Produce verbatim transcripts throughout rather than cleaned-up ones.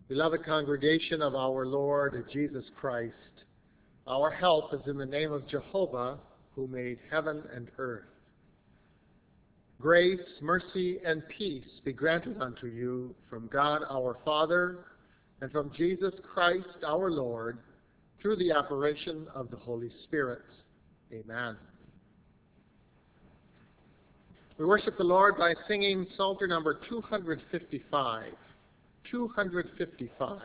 Beloved congregation of our Lord Jesus Christ, our help is in the name of Jehovah, who made heaven and earth. Grace, mercy, and peace be granted unto you from God our Father and from Jesus Christ our Lord, through the operation of the Holy Spirit. Amen. We worship the Lord by singing Psalter number two hundred fifty-five. two hundred fifty-five.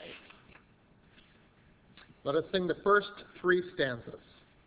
Let us sing the first three stanzas.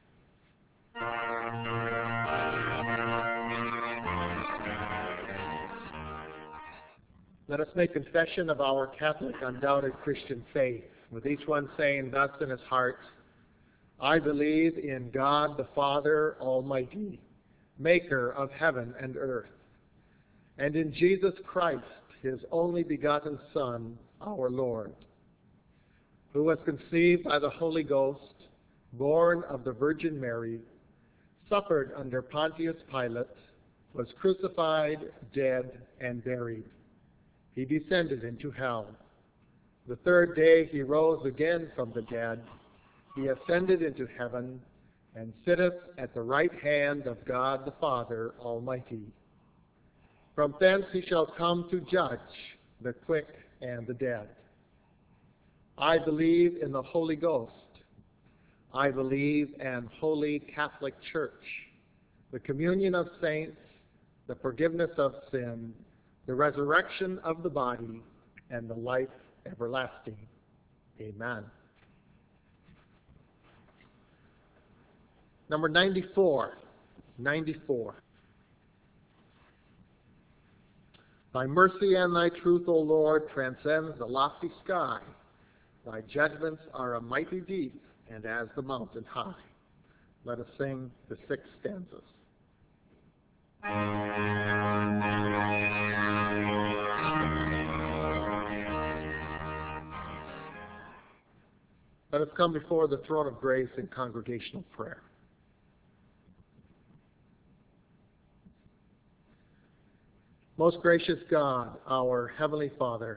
Let us make confession of our Catholic, undoubted Christian faith, with each one saying thus in his heart, I believe in God the Father Almighty, maker of heaven and earth, and in Jesus Christ, his only begotten Son, our Lord, who was conceived by the Holy Ghost, born of the Virgin Mary, suffered under Pontius Pilate, was crucified, dead, and buried. He descended into hell. The third day he rose again from the dead. He ascended into heaven and sitteth at the right hand of God the Father Almighty. From thence he shall come to judge the quick and the dead. I believe in the Holy Ghost. I believe in Holy Catholic Church, the communion of saints, the forgiveness of sin, the resurrection of the body, and the life everlasting. Amen. Number ninety-four. ninety-four. Thy mercy and thy truth, O Lord, transcends the lofty sky. Thy judgments are a mighty deep, and as the mountain high. Let us sing the six stanzas. Let us come before the throne of grace in congregational prayer. Most gracious God, our Heavenly Father,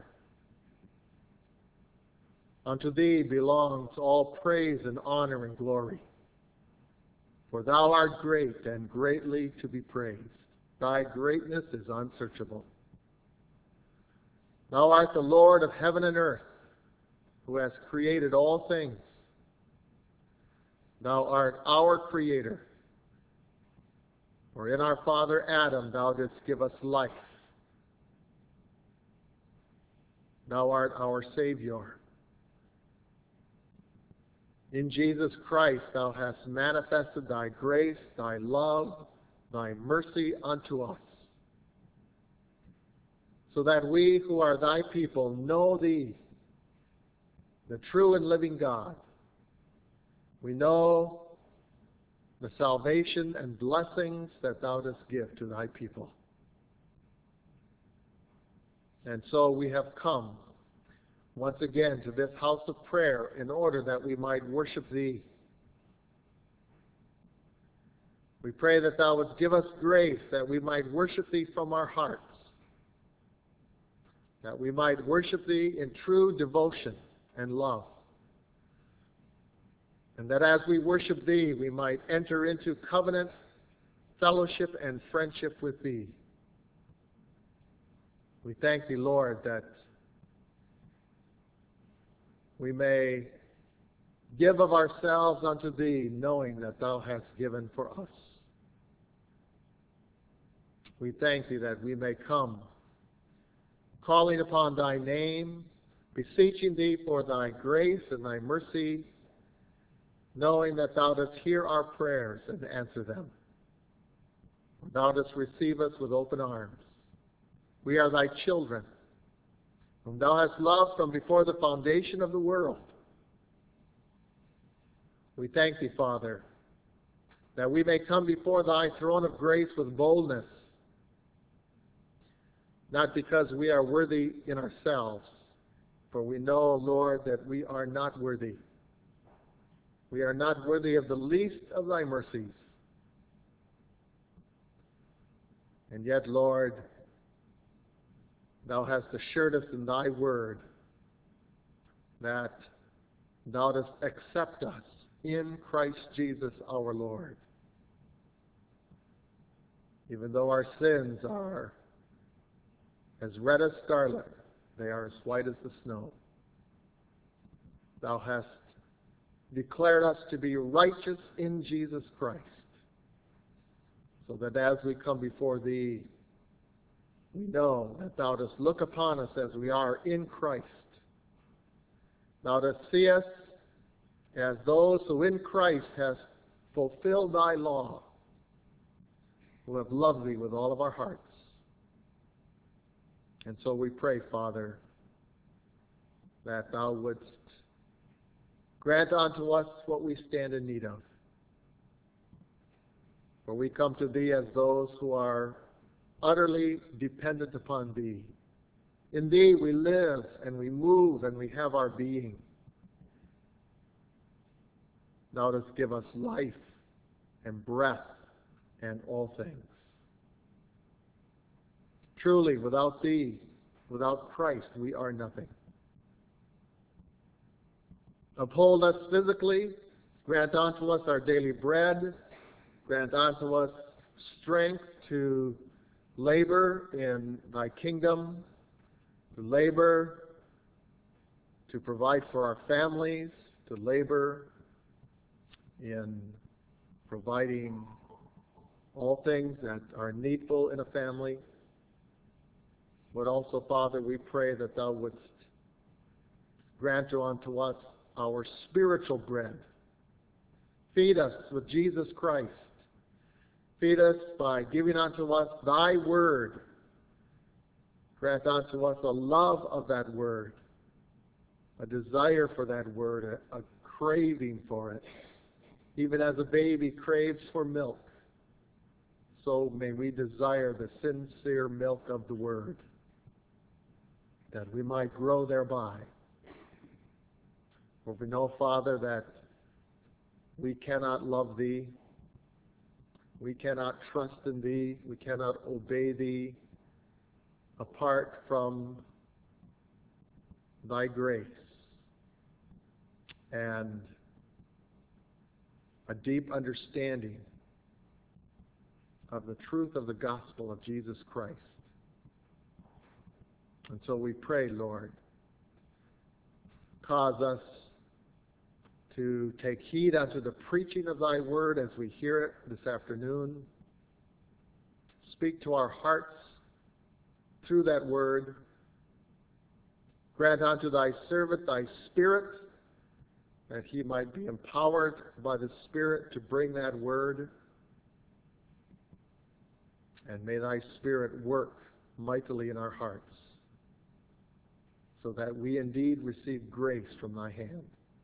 unto Thee belongs all praise and honor and glory. For Thou art great and greatly to be praised. Thy greatness is unsearchable. Thou art the Lord of heaven and earth, who has created all things. Thou art our Creator. For in our father Adam Thou didst give us life. Thou art our Savior. In Jesus Christ Thou hast manifested Thy grace, Thy love, Thy mercy unto us, so that we who are Thy people know Thee, the true and living God. We know the salvation and blessings that Thou dost give to Thy people. And so we have come once again to this house of prayer in order that we might worship Thee. We pray that Thou wouldst give us grace that we might worship Thee from our hearts, that we might worship Thee in true devotion and love, and that as we worship Thee, we might enter into covenant, fellowship, and friendship with Thee. We thank Thee, Lord, that we may give of ourselves unto Thee, knowing that Thou hast given for us. We thank Thee that we may come, calling upon Thy name, beseeching Thee for Thy grace and Thy mercy, knowing that Thou dost hear our prayers and answer them. Thou dost receive us with open arms. We are Thy children, whom Thou hast loved from before the foundation of the world. We thank Thee, Father, that we may come before Thy throne of grace with boldness, not because we are worthy in ourselves, for we know, Lord, that we are not worthy. We are not worthy of the least of Thy mercies. And yet, Lord, Thou hast assured us in Thy word that thou dost accept us in Christ Jesus our Lord. Even though our sins are as red as scarlet, they are as white as the snow. Thou hast declared us to be righteous in Jesus Christ, so that as we come before Thee, we know that Thou dost look upon us as we are in Christ. Thou dost see us as those who in Christ have fulfilled Thy law, who have loved Thee with all of our hearts. And so we pray, Father, that Thou wouldst grant unto us what we stand in need of. For we come to Thee as those who are utterly dependent upon Thee. In Thee we live and we move and we have our being. Thou dost give us life and breath and all things. Truly, without Thee, without Christ, we are nothing. Uphold us physically, grant unto us our daily bread, grant unto us strength to labor in Thy kingdom, to labor, to provide for our families, to labor in providing all things that are needful in a family. But also, Father, we pray that Thou wouldst grant unto us our spiritual bread. Feed us with Jesus Christ. Feed us by giving unto us Thy word. Grant unto us a love of that word, a desire for that word, a, a craving for it. Even as a baby craves for milk, so may we desire the sincere milk of the word, that we might grow thereby. For we know, Father, that we cannot love Thee, we cannot trust in Thee, we cannot obey Thee apart from Thy grace and a deep understanding of the truth of the gospel of Jesus Christ. And so we pray, Lord, cause us to take heed unto the preaching of Thy word as we hear it this afternoon. Speak to our hearts through that word. Grant unto Thy servant Thy Spirit, that he might be empowered by the Spirit to bring that word. And may Thy Spirit work mightily in our hearts, so that we indeed receive grace from Thy hand.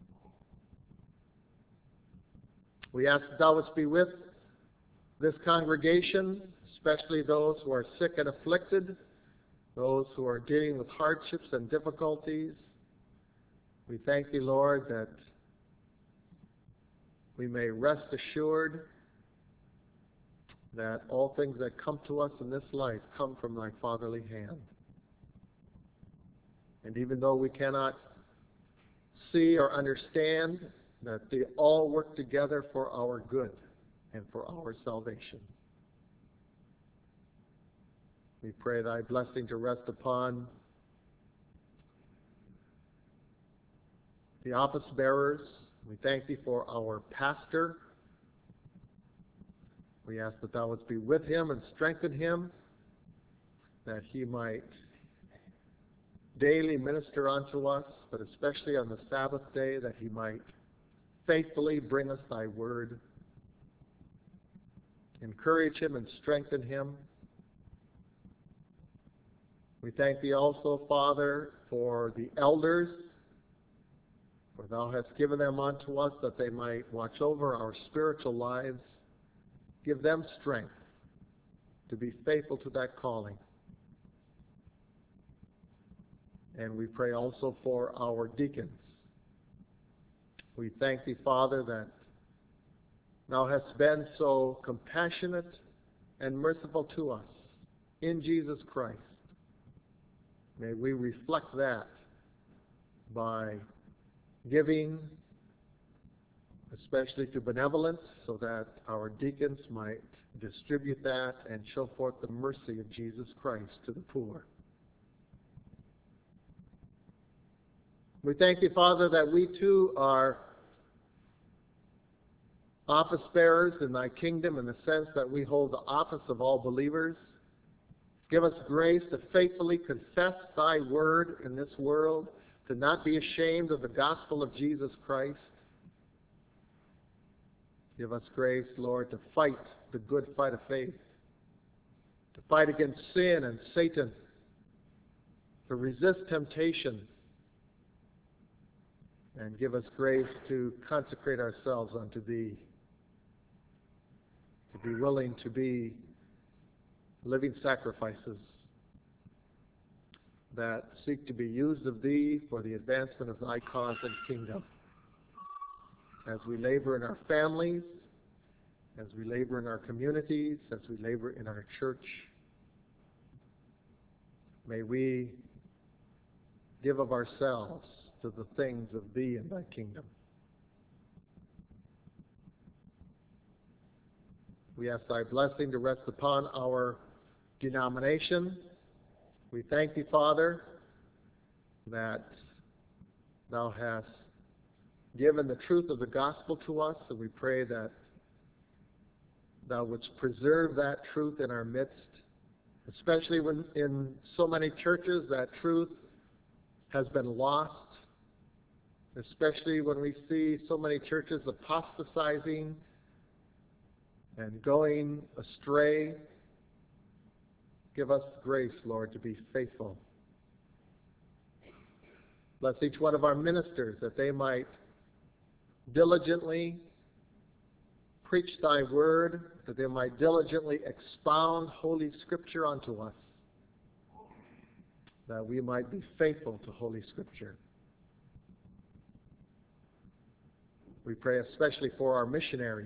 We ask that Thou wouldst be with this congregation, especially those who are sick and afflicted, those who are dealing with hardships and difficulties. We thank Thee, Lord, that we may rest assured that all things that come to us in this life come from Thy fatherly hand. And even though we cannot see or understand, that they all work together for our good and for our salvation. We pray Thy blessing to rest upon the office bearers. We thank Thee for our pastor. We ask that Thou wouldst be with him and strengthen him, that he might daily minister unto us, but especially on the Sabbath day, that he might faithfully bring us Thy word. Encourage him and strengthen him. We thank Thee also, Father, for the elders, for Thou hast given them unto us that they might watch over our spiritual lives. Give them strength to be faithful to that calling. And we pray also for our deacons. We thank Thee, Father, that Thou hast been so compassionate and merciful to us in Jesus Christ. May we reflect that by giving, especially to benevolence, so that our deacons might distribute that and show forth the mercy of Jesus Christ to the poor. We thank you, Father, that we too are office bearers in thy kingdom in the sense that we hold the office of all believers. Give us grace to faithfully confess thy word in this world, to not be ashamed of the gospel of Jesus Christ. Give us grace, Lord, to fight the good fight of faith, to fight against sin and Satan, to resist temptation, and give us grace to consecrate ourselves unto thee, to be willing to be living sacrifices that seek to be used of thee for the advancement of thy cause and kingdom. As we labor in our families, as we labor in our communities, as we labor in our church, may we give of ourselves to the things of thee and thy kingdom. We ask thy blessing to rest upon our denomination. We thank thee, Father, that thou hast given the truth of the gospel to us, and we pray that thou wouldst preserve that truth in our midst, especially when in so many churches that truth has been lost, especially when we see so many churches apostatizing and going astray. Give us grace, Lord, to be faithful. Bless each one of our ministers that they might diligently preach thy word, that they might diligently expound Holy Scripture unto us, that we might be faithful to Holy Scripture. We pray especially for our missionaries.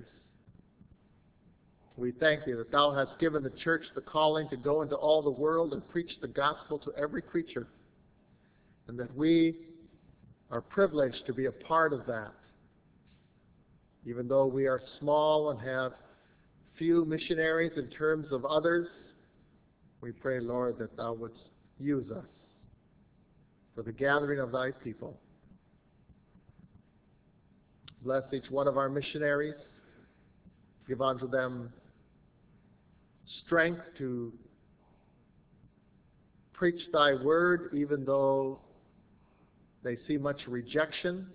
We thank thee that thou hast given the church the calling to go into all the world and preach the gospel to every creature, and that we are privileged to be a part of that. Even though we are small and have few missionaries in terms of others, we pray, Lord, that thou wouldst use us for the gathering of thy people. Bless each one of our missionaries. Give unto them strength to preach thy word, even though they see much rejection.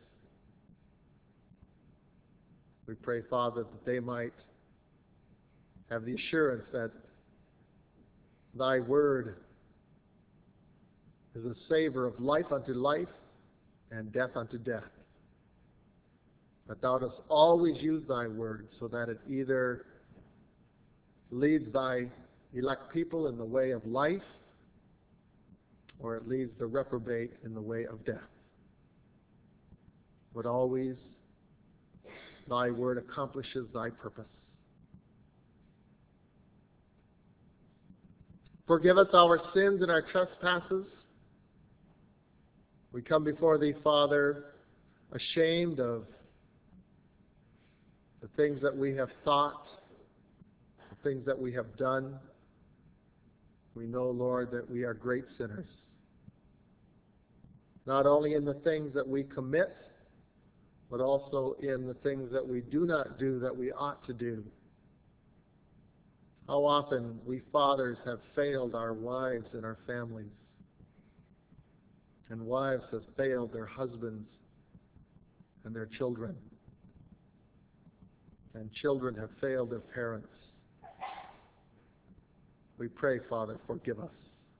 We pray, Father, that they might have the assurance that thy word is a savor of life unto life and death unto death. That thou dost always use thy word so that it either leads thy elect people in the way of life, or it leads the reprobate in the way of death. But always thy word accomplishes thy purpose. Forgive us our sins and our trespasses. We come before thee, Father, ashamed of the things that we have thought, the things that we have done. We know, Lord, that we are great sinners. Not only in the things that we commit, but also in the things that we do not do that we ought to do. How often we fathers have failed our wives and our families, and wives have failed their husbands and their children, and children have failed their parents. We pray, Father, forgive us.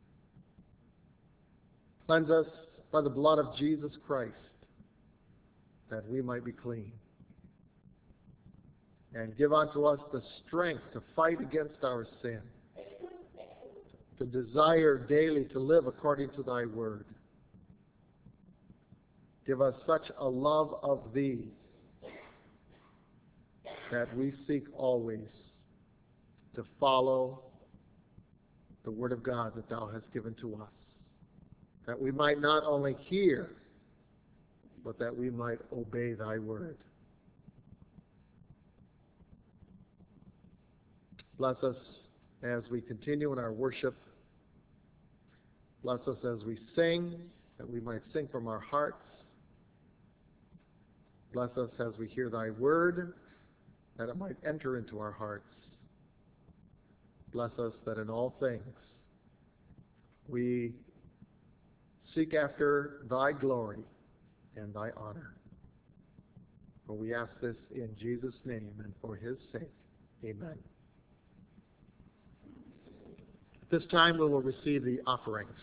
Cleanse us by the blood of Jesus Christ, that we might be clean. And give unto us the strength to fight against our sin, to desire daily to live according to thy word. Give us such a love of thee that we seek always to follow the word of God that thou hast given to us, that we might not only hear, but that we might obey thy word. Bless us as we continue in our worship. Bless us as we sing, that we might sing from our hearts. Bless us as we hear thy word, that it might enter into our hearts. Bless us that in all things we seek after thy glory and thy honor. For we ask this in Jesus' name and for his sake. Amen. At this time we will receive the offerings.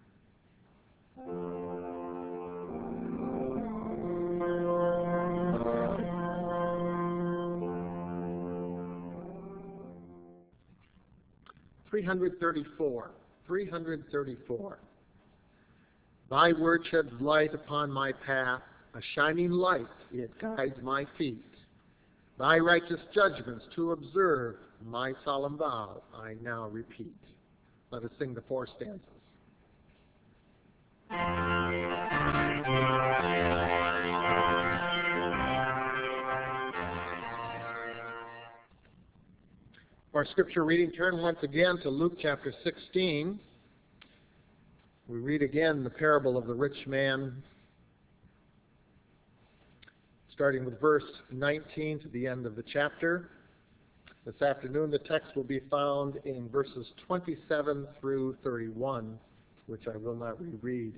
three hundred thirty-four. three hundred thirty-four. Thy word sheds light upon my path, a shining light, it guides my feet. Thy righteous judgments to observe, my solemn vow I now repeat. Let us sing the four stanzas. For our scripture reading, turn once again to Luke chapter sixteen. We read again the parable of the rich man, starting with verse nineteen to the end of the chapter. This afternoon the text will be found in verses twenty-seven through thirty-one, which I will not reread.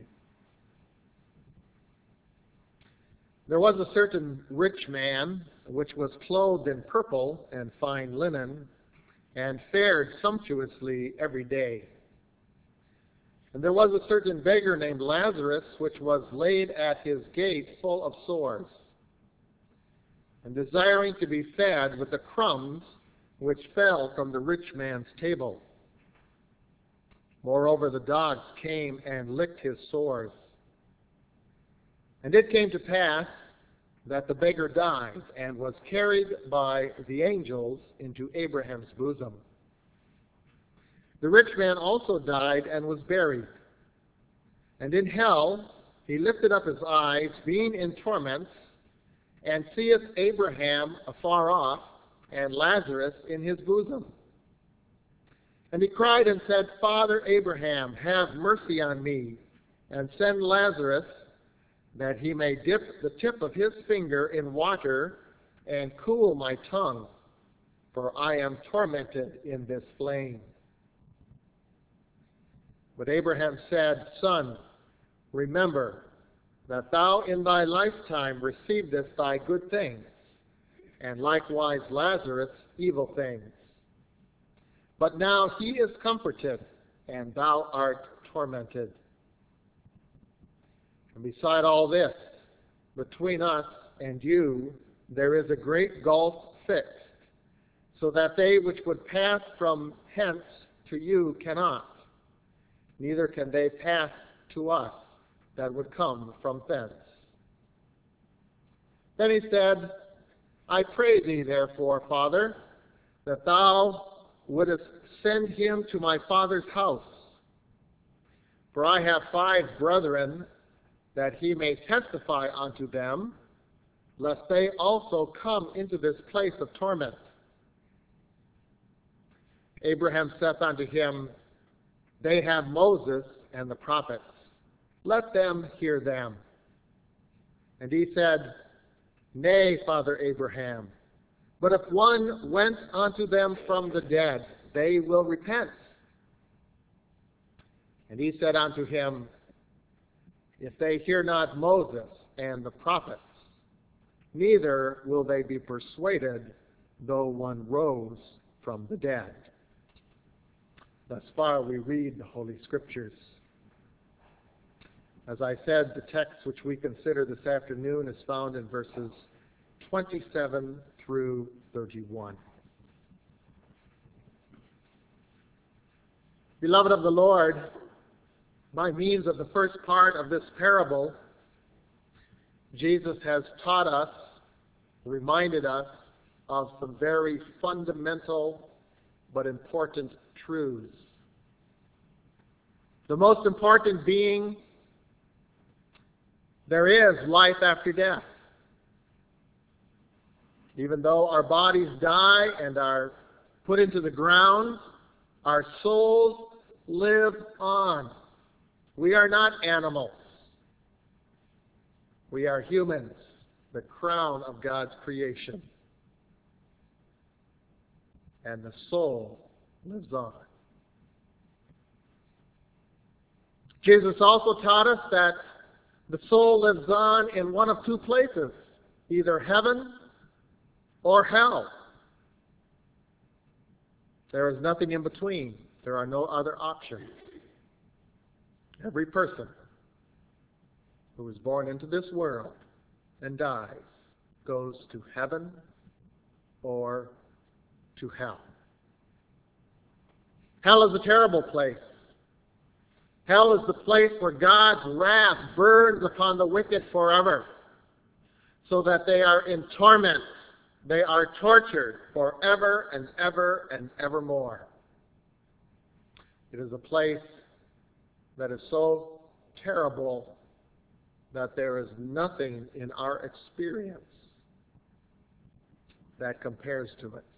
There was a certain rich man, which was clothed in purple and fine linen, and fared sumptuously every day. And there was a certain beggar named Lazarus, which was laid at his gate full of sores, and desiring to be fed with the crumbs which fell from the rich man's table. Moreover, the dogs came and licked his sores. And it came to pass that the beggar died and was carried by the angels into Abraham's bosom. The rich man also died and was buried. And in hell he lifted up his eyes, being in torments, and seeth Abraham afar off, and Lazarus in his bosom. And he cried and said, Father Abraham, have mercy on me, and send Lazarus, that he may dip the tip of his finger in water and cool my tongue, for I am tormented in this flame. But Abraham said, Son, remember that thou in thy lifetime receivedest thy good things, and likewise Lazarus evil things. But now he is comforted, and thou art tormented. And beside all this, between us and you, there is a great gulf fixed, so that they which would pass from hence to you cannot, neither can they pass to us that would come from thence. Then he said, I pray thee, therefore, Father, that thou wouldest send him to my father's house. For I have five brethren, that he may testify unto them, lest they also come into this place of torment. Abraham saith unto him, They have Moses and the prophets. Let them hear them. And he said, Nay, Father Abraham, but if one went unto them from the dead, they will repent. And he said unto him, If they hear not Moses and the prophets, neither will they be persuaded, though one rose from the dead. Thus far we read the Holy Scriptures. As I said, the text which we consider this afternoon is found in verses twenty-seven through thirty-one. Beloved of the Lord, by means of the first part of this parable, Jesus has taught us, reminded us of some very fundamental but important truths. The most important being There is life after death. Even though our bodies die and are put into the ground, our souls live on. We are not animals. We are humans, the crown of God's creation. And the soul lives on. Jesus also taught us that the soul lives on in one of two places, either heaven or hell. There is nothing in between. There are no other options. Every person who is born into this world and dies goes to heaven or to hell. Hell is a terrible place. Hell is the place where God's wrath burns upon the wicked forever, so that they are in torment. They are tortured forever and ever and evermore. It is a place that is so terrible that there is nothing in our experience that compares to it.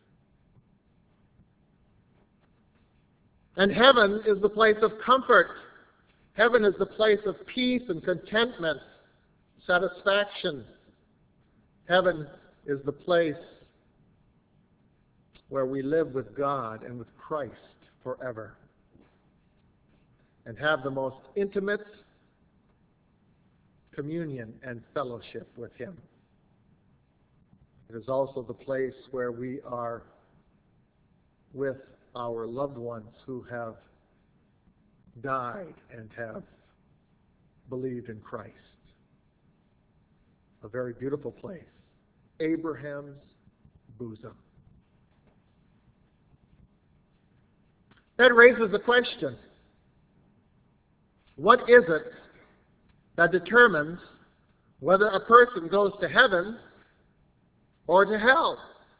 And heaven is the place of comfort. Heaven is the place of peace and contentment, satisfaction. Heaven is the place where we live with God and with Christ forever and have the most intimate communion and fellowship with Him. It is also the place where we are with our loved ones who have died and have believed in Christ. A very beautiful place. Abraham's bosom. That raises the question, what is it that determines whether a person goes to heaven or to hell?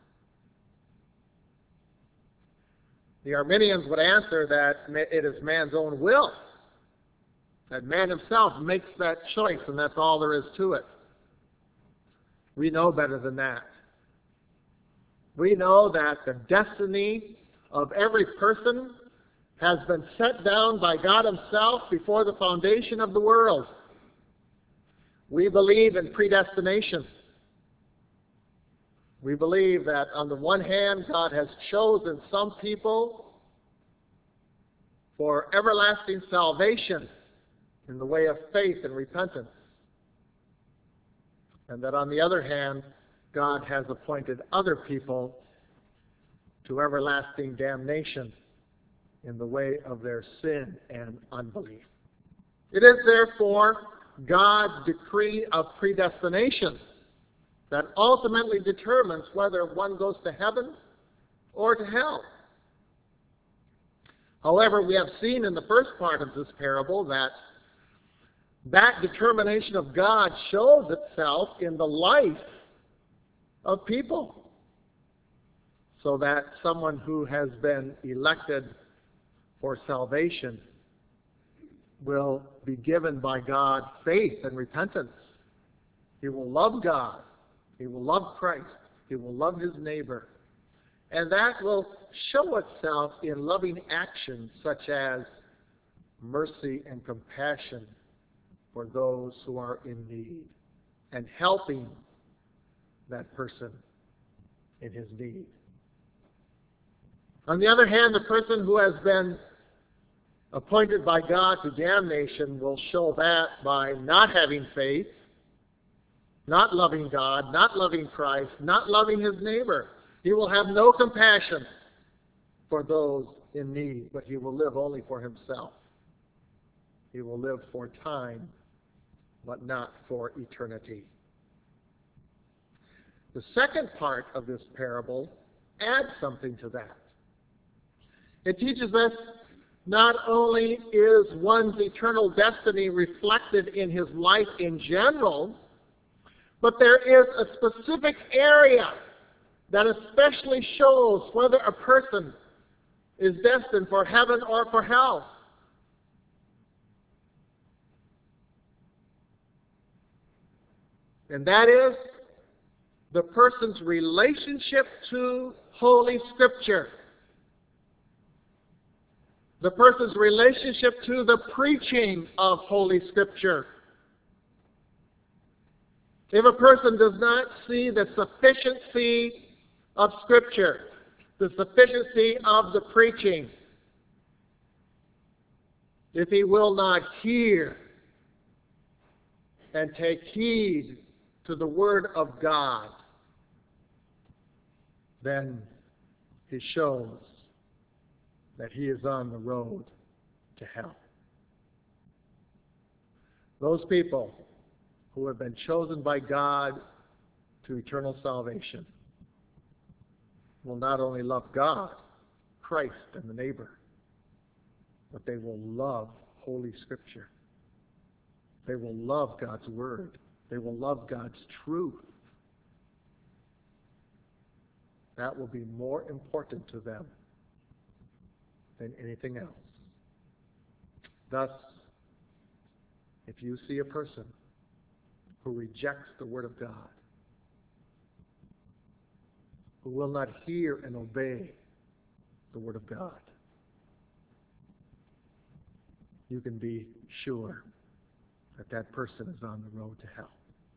The Arminians would answer that it is man's own will, that man himself makes that choice, and that's all there is to it. We know better than that. We know that the destiny of every person has been set down by God Himself before the foundation of the world. We believe in predestination. We believe that on the one hand, God has chosen some people for everlasting salvation in the way of faith and repentance. And that on the other hand, God has appointed other people to everlasting damnation in the way of their sin and unbelief. It is therefore God's decree of predestination that ultimately determines whether one goes to heaven or to hell. However, we have seen in the first part of this parable that that determination of God shows itself in the life of people, so that someone who has been elected for salvation will be given by God faith and repentance. He will love God. He will love Christ. He will love his neighbor. And that will show itself in loving actions such as mercy and compassion for those who are in need and helping that person in his need. On the other hand, the person who has been appointed by God to damnation will show that by not having faith, not loving God, not loving Christ, not loving his neighbor. He will have no compassion for those in need, but he will live only for himself. He will live for time, but not for eternity. The second part of this parable adds something to that. It teaches us not only is one's eternal destiny reflected in his life in general, but there is a specific area that especially shows whether a person is destined for heaven or for hell. And that is the person's relationship to Holy Scripture. The person's relationship to the preaching of Holy Scripture. If a person does not see the sufficiency of Scripture, the sufficiency of the preaching, if he will not hear and take heed to the Word of God, then he shows that he is on the road to hell. Those people who have been chosen by God to eternal salvation will not only love God, Christ, and the neighbor, but they will love Holy Scripture. They will love God's Word. They will love God's truth. That will be more important to them than anything else. Thus, if you see a person who rejects the Word of God, who will not hear and obey the Word of God, you can be sure that that person is on the road to hell.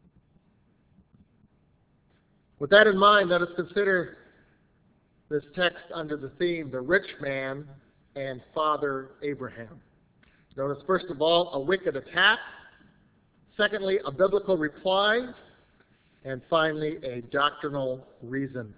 With that in mind, let us consider this text under the theme, the rich man and Father Abraham. Notice, first of all, a wicked attack. Secondly, a biblical reply. And finally, a doctrinal reason.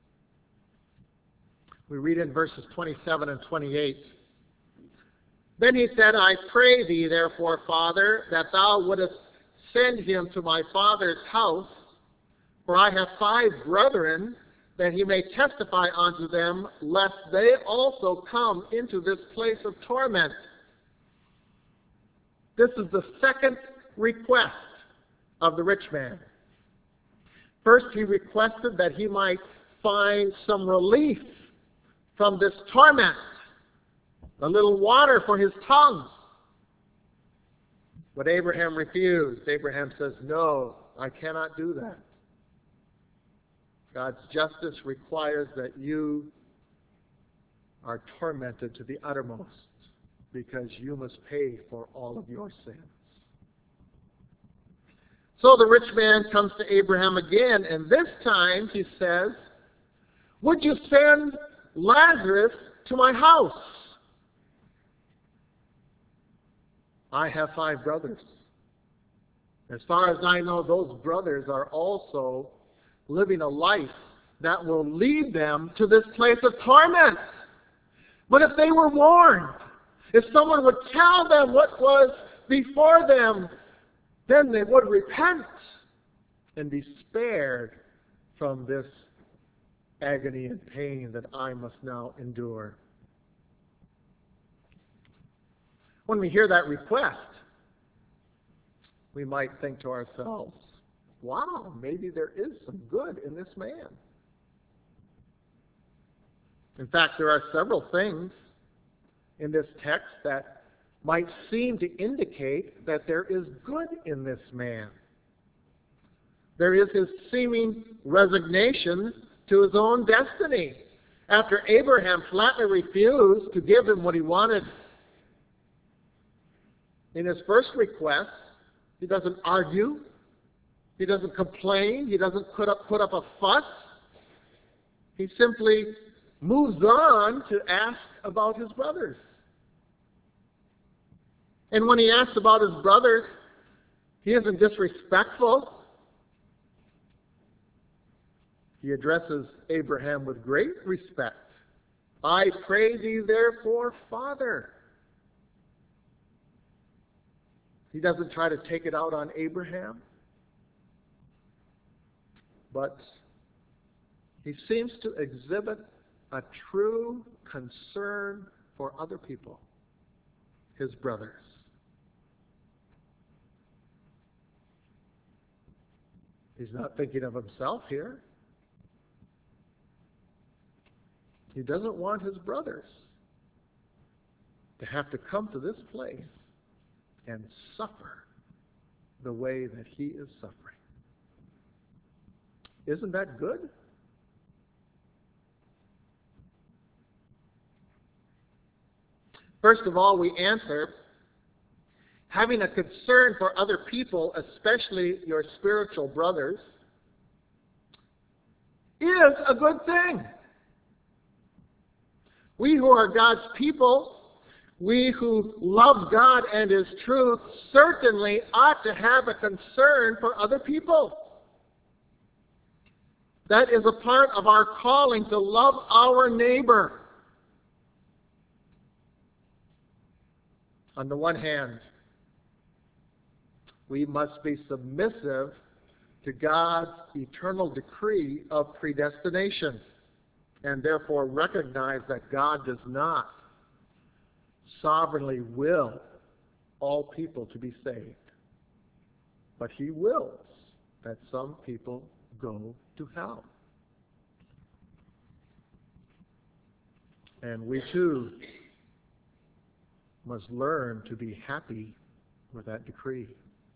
We read in verses twenty-seven and twenty-eight. Then he said, I pray thee, therefore, Father, that thou wouldest send him to my father's house, for I have five brethren, that he may testify unto them, lest they also come into this place of torment. This is the second request of the rich man. First, he requested that he might find some relief from this torment, a little water for his tongue. But Abraham refused. Abraham says, no, I cannot do that. God's justice requires that you are tormented to the uttermost because you must pay for all of your sins. So the rich man comes to Abraham again, and this time he says, would you send Lazarus to my house? I have five brothers. As far as I know, those brothers are also living a life that will lead them to this place of torment. But if they were warned, if someone would tell them what was before them, then they would repent and be spared from this agony and pain that I must now endure. When we hear that request, we might think to ourselves, wow, maybe there is some good in this man. In fact, there are several things in this text that might seem to indicate that there is good in this man. There is his seeming resignation to his own destiny. After Abraham flatly refused to give him what he wanted in his first request, he doesn't argue. He doesn't complain. He doesn't put up, put up a fuss. He simply moves on to ask about his brothers. And when he asks about his brothers, he isn't disrespectful. He addresses Abraham with great respect. I pray thee, therefore, Father. He doesn't try to take it out on Abraham, but he seems to exhibit a true concern for other people, his brothers. He's not thinking of himself here. He doesn't want his brothers to have to come to this place and suffer the way that he is suffering. Isn't that good? First of all, we answer, having a concern for other people, especially your spiritual brothers, is a good thing. We who are God's people, we who love God and His truth, certainly ought to have a concern for other people. That is a part of our calling to love our neighbor. On the one hand, we must be submissive to God's eternal decree of predestination, and therefore recognize that God does not sovereignly will all people to be saved, but He wills that some people go to hell. And we too must learn to be happy with that decree.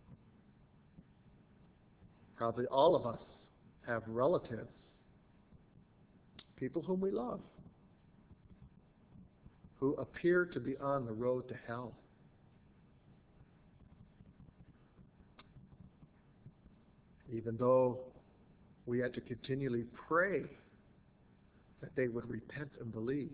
Probably all of us have relatives, people whom we love, who appear to be on the road to hell. Even though we had to continually pray that they would repent and believe,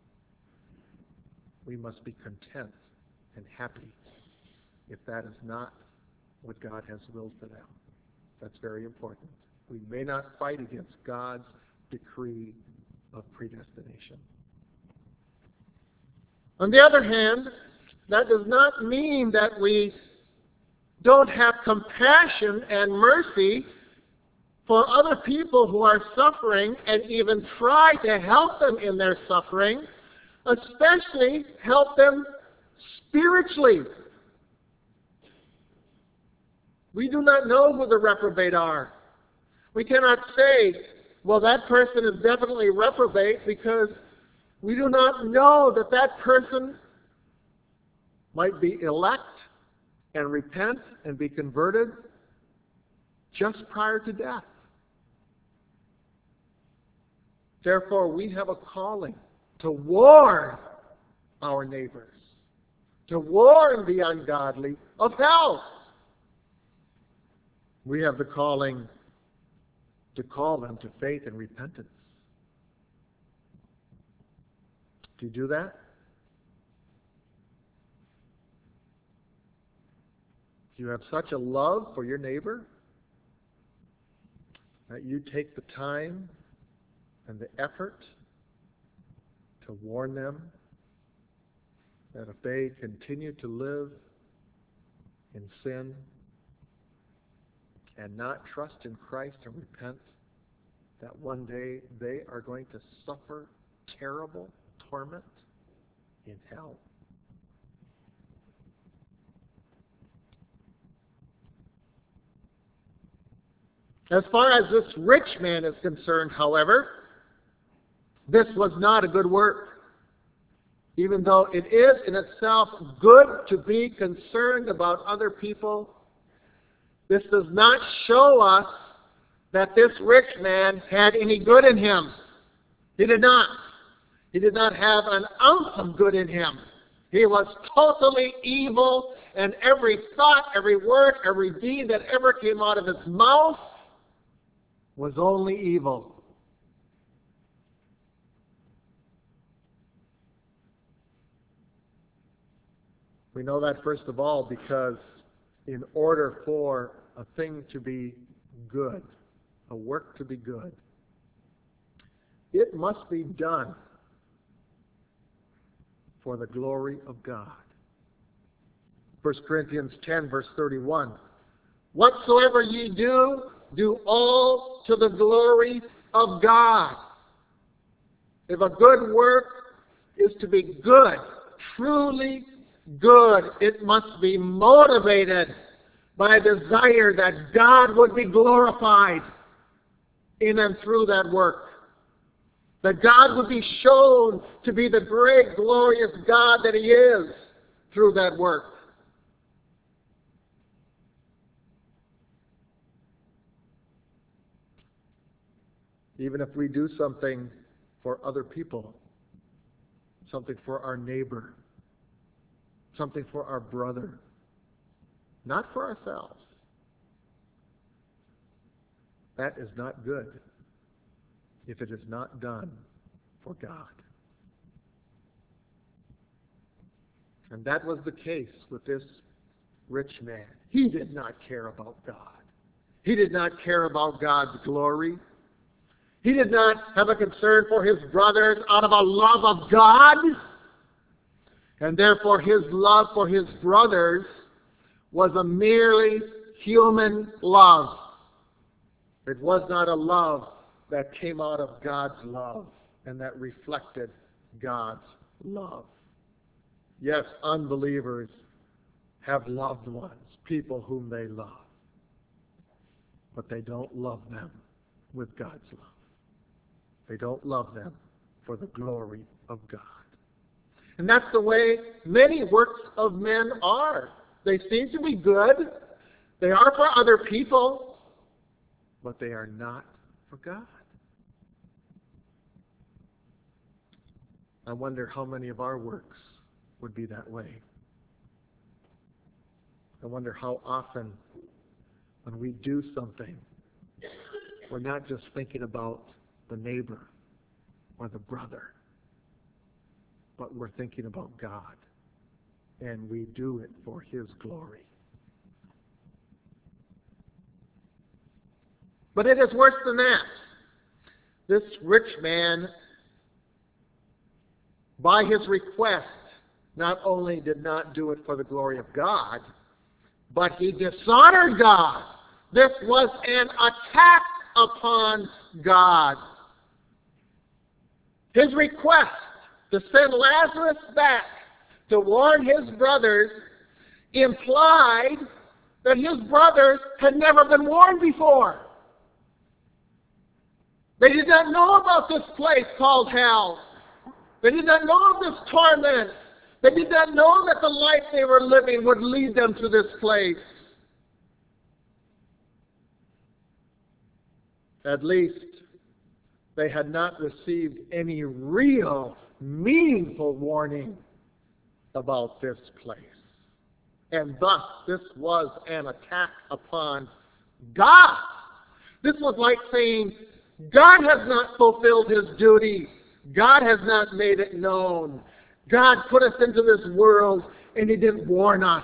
we must be content and happy if that is not what God has willed for them. That's very important. We may not fight against God's decree of predestination. On the other hand, that does not mean that we don't have compassion and mercy for other people who are suffering and even try to help them in their suffering, especially help them spiritually. We do not know who the reprobate are. We cannot say, well, that person is definitely reprobate, because we do not know that that person might be elect and repent and be converted just prior to death. Therefore, we have a calling to warn our neighbors, to warn the ungodly of hell. We have the calling to call them to faith and repentance. Do you do that? Do you have such a love for your neighbor that you take the time and the effort to warn them that if they continue to live in sin and not trust in Christ and repent, that one day they are going to suffer terrible torment in hell? As far as this rich man is concerned, however, this was not a good work. Even though it is in itself good to be concerned about other people, this does not show us that this rich man had any good in him. He did not. He did not have an ounce of good in him. He was totally evil, and every thought, every word, every deed that ever came out of his mouth was only evil. We know that, first of all, because in order for a thing to be good, a work to be good, it must be done for the glory of God. First Corinthians ten, verse thirty-one. Whatsoever ye do, do all to the glory of God. If a good work is to be good, truly good, it must be motivated by a desire that God would be glorified in and through that work. That God would be shown to be the great, glorious God that He is through that work. Even if we do something for other people, something for our neighbor, something for our brother, not for ourselves, that is not good if it is not done for God. And that was the case with this rich man. He did not care about God. He did not care about God's glory. He did not have a concern for his brothers out of a love of God. And therefore his love for his brothers was a merely human love. It was not a love that came out of God's love and that reflected God's love. Yes, unbelievers have loved ones, people whom they love, but they don't love them with God's love. They don't love them for the glory of God. And that's the way many works of men are. They seem to be good. They are for other people, but they are not for God. I wonder how many of our works would be that way. I wonder how often when we do something, we're not just thinking about the neighbor or the brother, but we're thinking about God, and we do it for His glory. But it is worse than that. This rich man, by his request, not only did not do it for the glory of God, but he dishonored God. This was an attack upon God. His request to send Lazarus back to warn his brothers implied that his brothers had never been warned before. They did not know about this place called hell. They did not know of this torment. They did not know that the life they were living would lead them to this place. At least they had not received any real, meaningful warning about this place. And thus, this was an attack upon God. This was like saying, God has not fulfilled His duty. God has not made it known. God put us into this world and He didn't warn us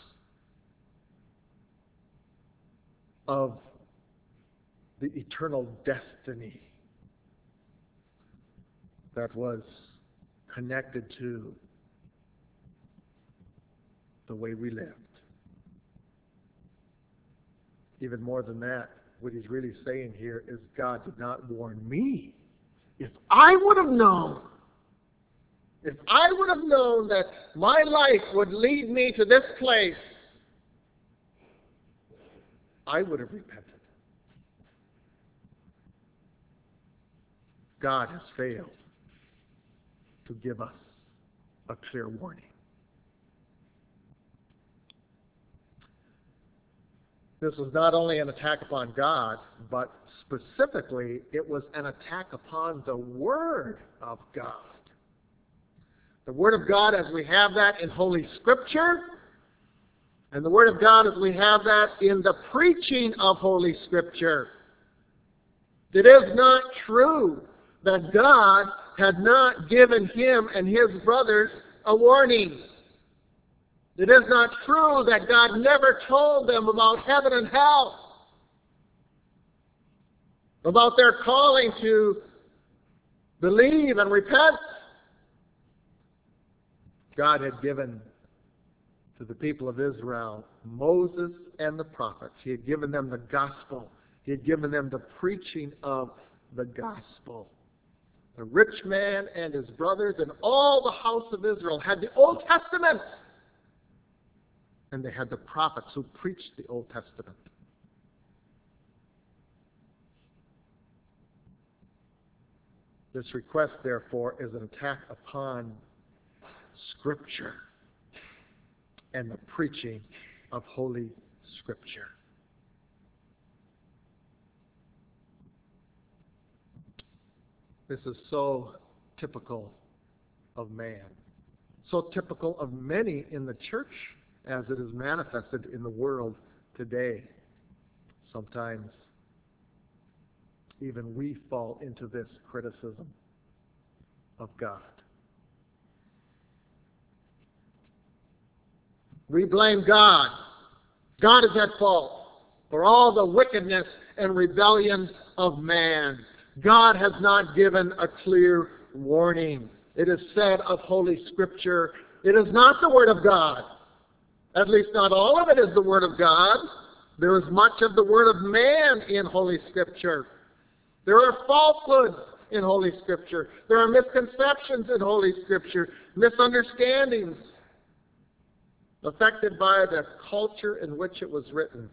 of the eternal destiny that was connected to the way we lived. Even more than that, what he's really saying here is God did not warn me. If I would have known, if I would have known that my life would lead me to this place, I would have repented. God has failed to give us a clear warning. This was not only an attack upon God, but specifically it was an attack upon the Word of God. The Word of God as we have that in Holy Scripture, and the Word of God as we have that in the preaching of Holy Scripture. It is not true that God had not given him and his brothers a warning. It is not true that God never told them about heaven and hell, about their calling to believe and repent. God had given to the people of Israel Moses and the prophets. He had given them the gospel. He had given them the preaching of the gospel. The rich man and his brothers and all the house of Israel had the Old Testament. And they had the prophets who preached the Old Testament. This request, therefore, is an attack upon Scripture and the preaching of Holy Scripture. This is so typical of man. So typical of many in the church as it is manifested in the world today. Sometimes even we fall into this criticism of God. We blame God. God is at fault for all the wickedness and rebellion of man. God has not given a clear warning. It is said of Holy Scripture, it is not the Word of God. At least not all of it is the Word of God. There is much of the Word of man in Holy Scripture. There are falsehoods in Holy Scripture. There are misconceptions in Holy Scripture, misunderstandings affected by the culture in which it was written.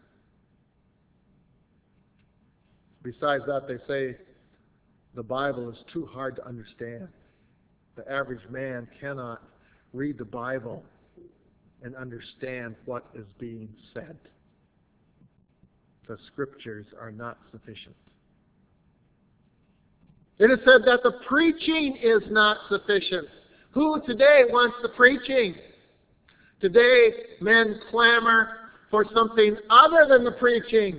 Besides that, they say the Bible is too hard to understand. The average man cannot read the Bible and understand what is being said. The Scriptures are not sufficient. It is said that the preaching is not sufficient. Who today wants the preaching? Today, men clamor for something other than the preaching.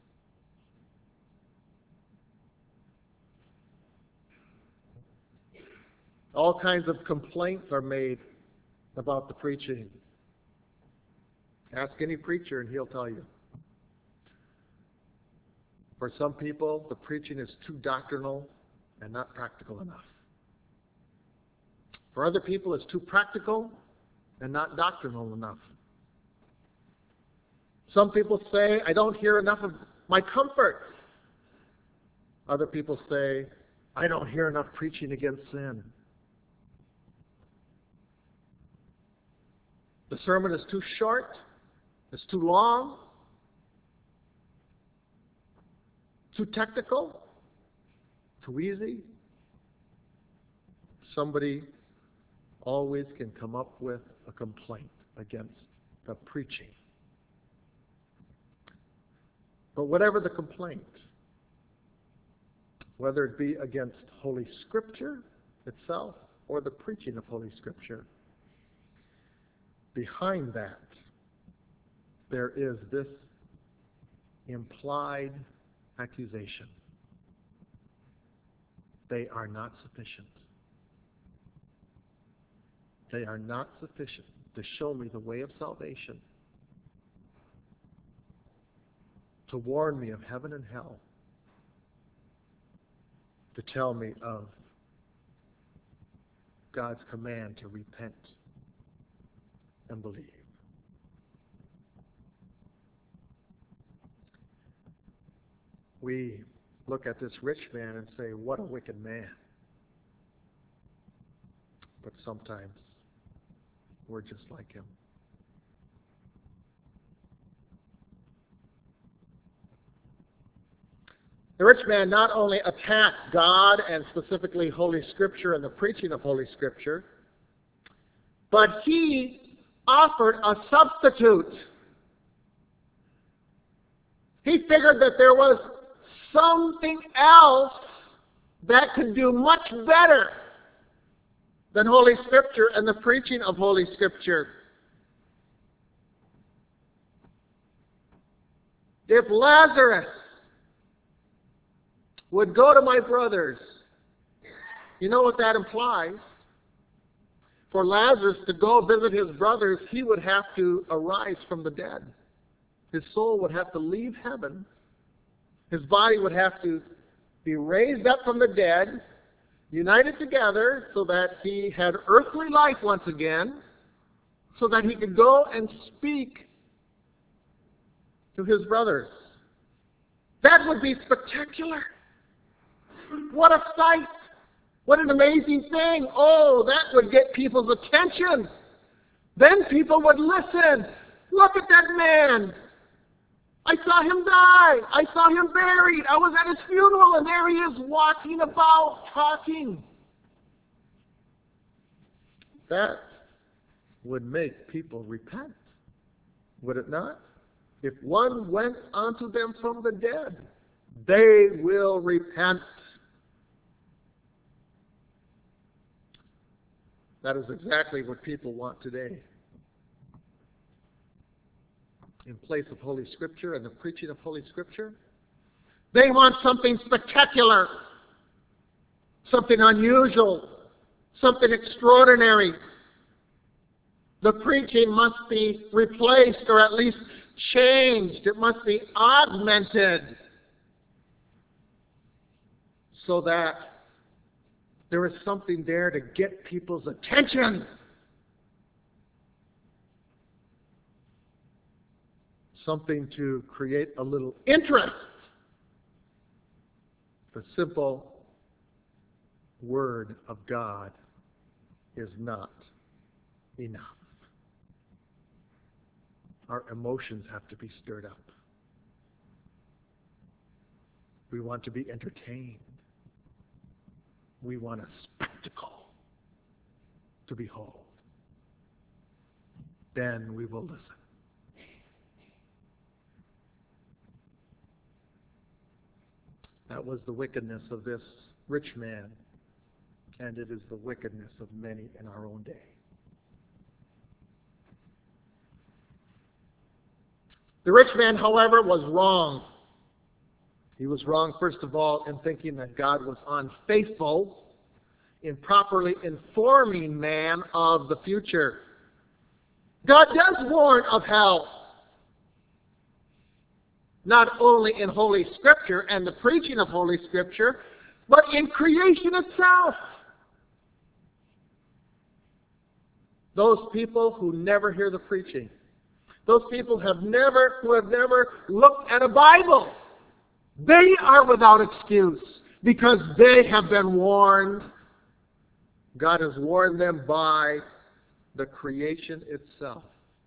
All kinds of complaints are made about the preaching. Ask any preacher and he'll tell you. For some people, the preaching is too doctrinal and not practical enough. For other people, it's too practical and not doctrinal enough. Some people say, I don't hear enough of my comfort. Other people say, I don't hear enough preaching against sin. The sermon is too short, it's too long, too technical, too easy. Somebody always can come up with a complaint against the preaching. But whatever the complaint, whether it be against Holy Scripture itself or the preaching of Holy Scripture, behind that there is this implied accusation. They are not sufficient. They are not sufficient to show me the way of salvation, to warn me of heaven and hell, to tell me of God's command to repent and believe. We look at this rich man and say, what a wicked man. But sometimes we're just like him. The rich man not only attacked God and specifically Holy Scripture and the preaching of Holy Scripture, but he offered a substitute. He figured that there was something else that could do much better than Holy Scripture and the preaching of Holy Scripture. If Lazarus would go to my brothers, you know what that implies? For Lazarus to go visit his brothers, he would have to arise from the dead. His soul would have to leave heaven. His body would have to be raised up from the dead, united together so that he had earthly life once again, so that he could go and speak to his brothers. That would be spectacular. What a sight. What an amazing thing. Oh, that would get people's attention. Then people would listen. Look at that man. I saw him die. I saw him buried. I was at his funeral, and there he is walking about, talking. That would make people repent, would it not? If one went unto them from the dead, they will repent. That is exactly what people want today. In place of Holy Scripture and the preaching of Holy Scripture, they want something spectacular, something unusual, something extraordinary. The preaching must be replaced or at least changed. It must be augmented so that there is something there to get people's attention. Something to create a little interest. The simple Word of God is not enough. Our emotions have to be stirred up. We want to be entertained. We want a spectacle to behold. Then we will listen. That was the wickedness of this rich man, and it is the wickedness of many in our own day. The rich man, however, was wrong. He was wrong, first of all, in thinking that God was unfaithful in properly informing man of the future. God does warn of hell, not only in Holy Scripture and the preaching of Holy Scripture, but in creation itself. Those people who never hear the preaching, those people have never, who have never looked at a Bible, they are without excuse because they have been warned. God has warned them by the creation itself.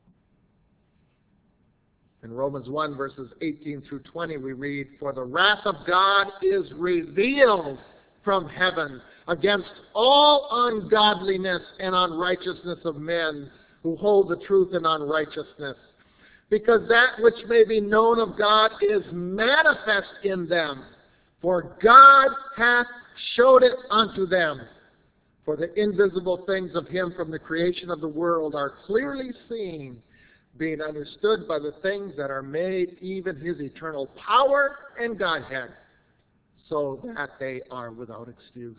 In Romans one, verses eighteen through twenty, we read, "For the wrath of God is revealed from heaven against all ungodliness and unrighteousness of men who hold the truth in unrighteousness. Because that which may be known of God is manifest in them, for God hath showed it unto them. For the invisible things of him from the creation of the world are clearly seen, being understood by the things that are made, even his eternal power and Godhead, so that they are without excuse."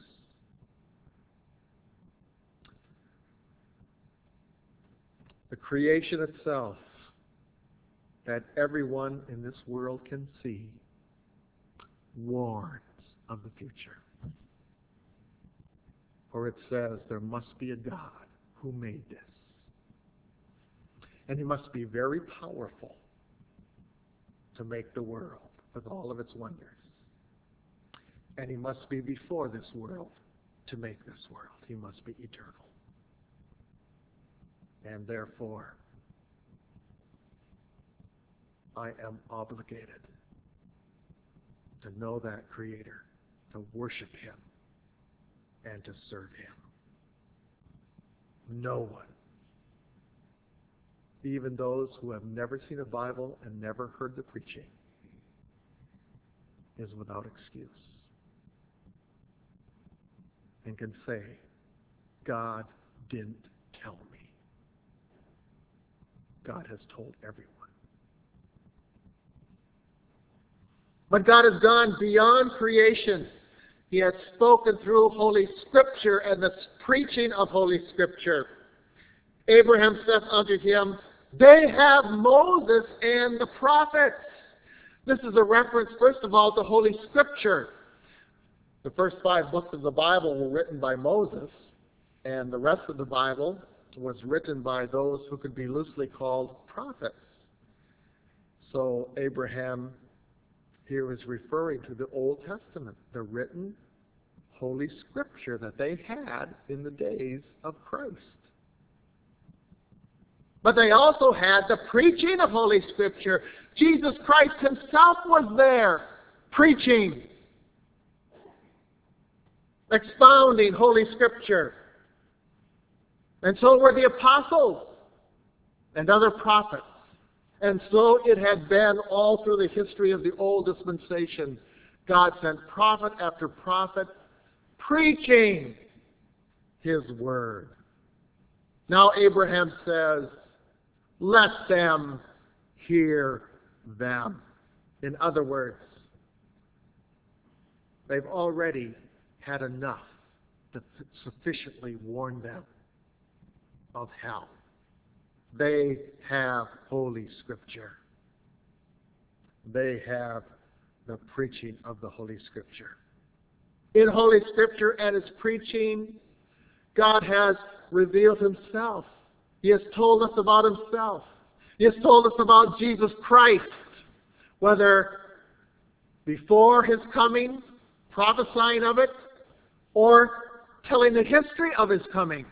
The creation itself, that everyone in this world can see, warns of the future. For it says there must be a God who made this. And he must be very powerful to make the world with all of its wonders. And he must be before this world to make this world. He must be eternal. And therefore, I am obligated to know that Creator, to worship him, and to serve him. No one, even those who have never seen a Bible and never heard the preaching, is without excuse and can say, God didn't tell me. God has told everyone. But God has gone beyond creation. He has spoken through Holy Scripture and the preaching of Holy Scripture. Abraham saith unto him, "They have Moses and the prophets." This is a reference, first of all, to Holy Scripture. The first five books of the Bible were written by Moses, and the rest of the Bible was written by those who could be loosely called prophets. So Abraham here is referring to the Old Testament, the written Holy Scripture that they had in the days of Christ. But they also had the preaching of Holy Scripture. Jesus Christ himself was there preaching, expounding Holy Scripture. And so were the apostles and other prophets. And so it had been all through the history of the old dispensation. God sent prophet after prophet preaching his word. Now Abraham says, let them hear them. In other words, they've already had enough to sufficiently warn them of hell. They have Holy Scripture. They have the preaching of the Holy Scripture. In Holy Scripture and its preaching, God has revealed Himself. He has told us about Himself. He has told us about Jesus Christ, whether before His coming, prophesying of it, or telling the history of His coming.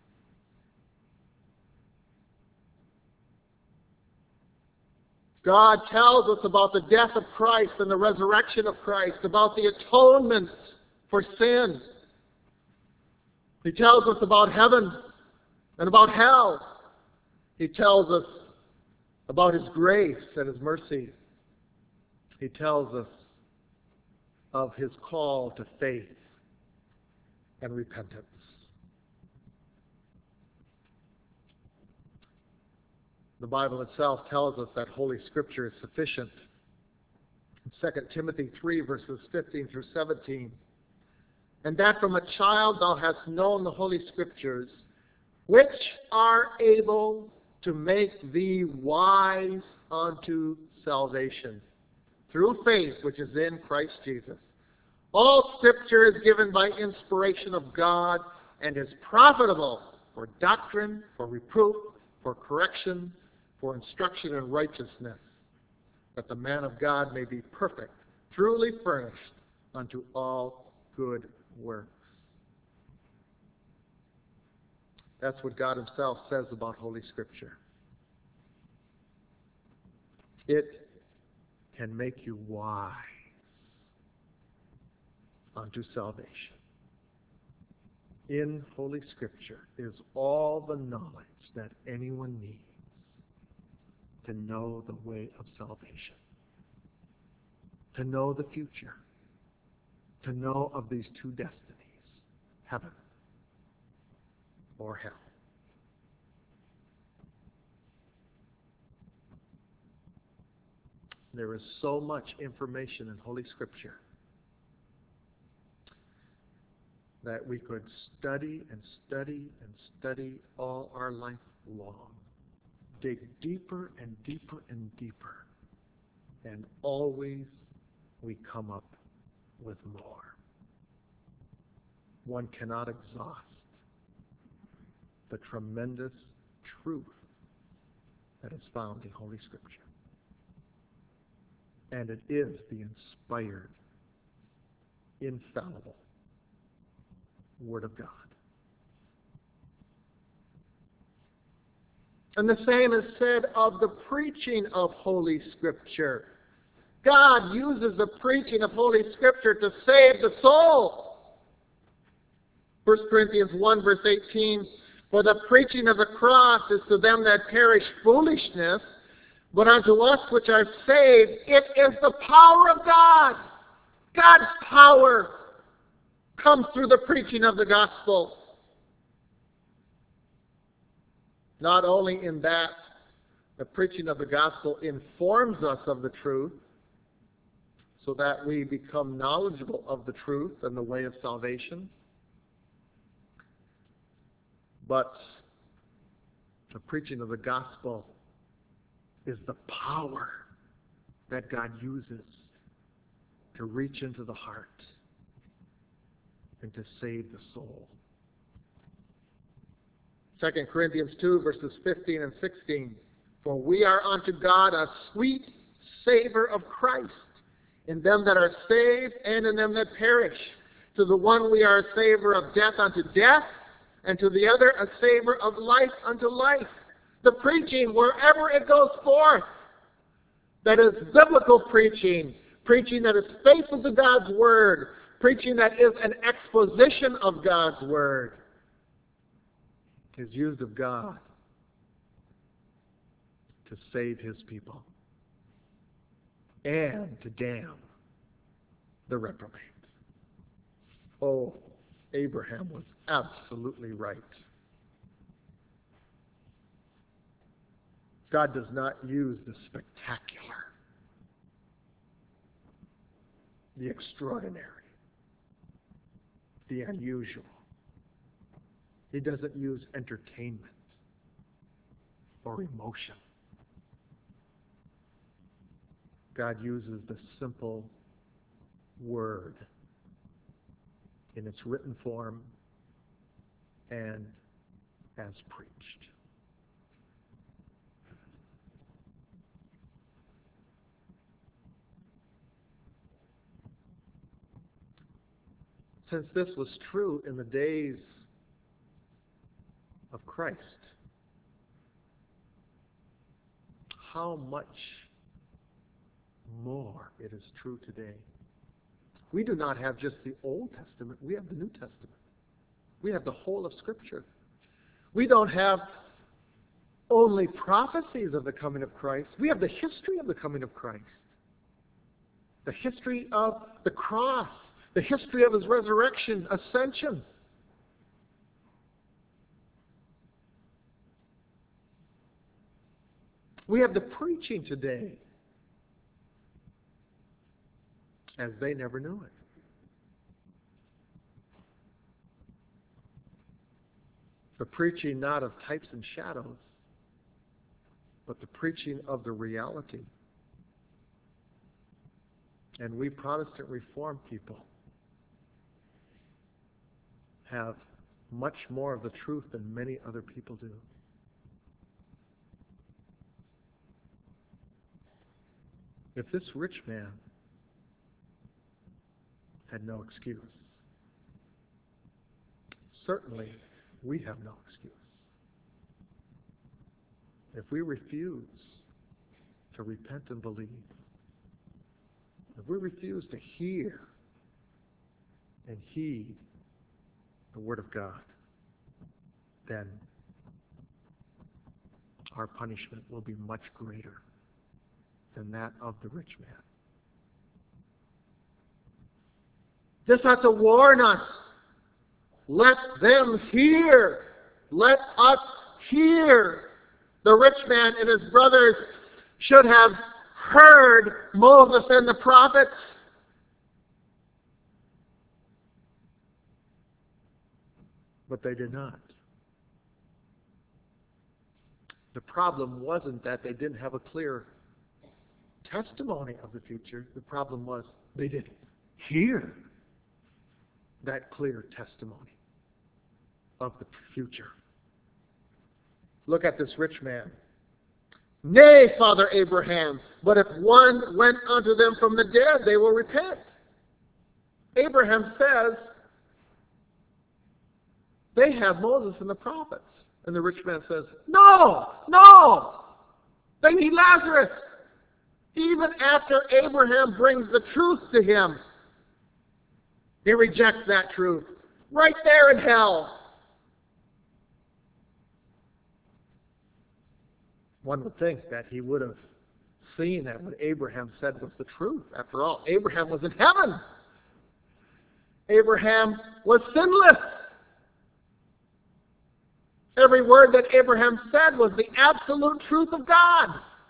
God tells us about the death of Christ and the resurrection of Christ, about the atonement for sin. He tells us about heaven and about hell. He tells us about His grace and His mercy. He tells us of His call to faith and repentance. The Bible itself tells us that Holy Scripture is sufficient. In Second Timothy three, verses fifteen through seventeen, and that from a child thou hast known the Holy Scriptures, which are able to make thee wise unto salvation, through faith which is in Christ Jesus. All Scripture is given by inspiration of God, and is profitable for doctrine, for reproof, for correction, for instruction in righteousness, that the man of God may be perfect, truly furnished unto all good works. That's what God Himself says about Holy Scripture. It can make you wise unto salvation. In Holy Scripture is all the knowledge that anyone needs to know the way of salvation, to know the future, to know of these two destinies, heaven or hell. There is so much information in Holy Scripture that we could study and study and study all our life long. Dig deeper and deeper and deeper, and always we come up with more. One cannot exhaust the tremendous truth that is found in Holy Scripture. And it is the inspired, infallible Word of God. And the same is said of the preaching of Holy Scripture. God uses the preaching of Holy Scripture to save the soul. First Corinthians one, verse eighteen, for the preaching of the cross is to them that perish foolishness, but unto us which are saved, it is the power of God. God's power comes through the preaching of the gospel. Not only in that the preaching of the gospel informs us of the truth, so that we become knowledgeable of the truth and the way of salvation, but the preaching of the gospel is the power that God uses to reach into the heart and to save the soul. Second Corinthians two, verses fifteen and sixteen. For we are unto God a sweet savor of Christ, in them that are saved and in them that perish. To the one we are a savor of death unto death, and to the other a savor of life unto life. The preaching, wherever it goes forth, that is biblical preaching, preaching that is faithful to God's Word, preaching that is an exposition of God's Word, is used of God to save His people and to damn the reprobate. Oh, Abraham was absolutely right. God does not use the spectacular, the extraordinary, the unusual. He doesn't use entertainment or emotion. God uses the simple word in its written form and as preached. Since this was true in the days of Christ, how much more it is true today. We do not have just the Old Testament, we have the New Testament. We have the whole of Scripture. We don't have only prophecies of the coming of Christ, we have the history of the coming of Christ. The history of the cross, the history of His resurrection, ascension. We have the preaching today, as they never knew it. The preaching not of types and shadows, but the preaching of the reality. And we Protestant Reformed people have much more of the truth than many other people do. If this rich man had no excuse, certainly we have no excuse. If we refuse to repent and believe, if we refuse to hear and heed the Word of God, then our punishment will be much greater than that of the rich man. This ought to warn us. Let them hear. Let us hear. The rich man and his brothers should have heard Moses and the prophets. But they did not. The problem wasn't that they didn't have a clear testimony of the future. The problem was they didn't hear that clear testimony of the future. Look at this rich man. Nay, Father Abraham, but if one went unto them from the dead, they will repent. Abraham says, they have Moses and the prophets. And the rich man says, no, no, they need Lazarus. Even after Abraham brings the truth to him, he rejects that truth. Right there in hell. One would think that he would have seen that what Abraham said was the truth. After all, Abraham was in heaven. Abraham was sinless. Every word that Abraham said was the absolute truth of God.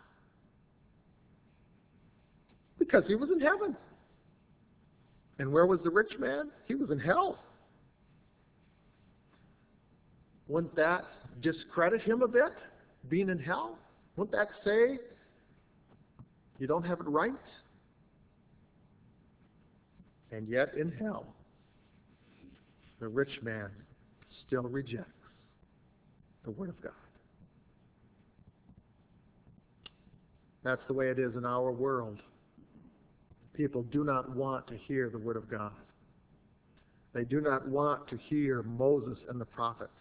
Because he was in heaven. And where was the rich man? He was in hell. Wouldn't that discredit him a bit, being in hell? Wouldn't that say you don't have it right? And yet in hell, the rich man still rejects the Word of God. That's the way it is in our world. People do not want to hear the Word of God. They do not want to hear Moses and the prophets.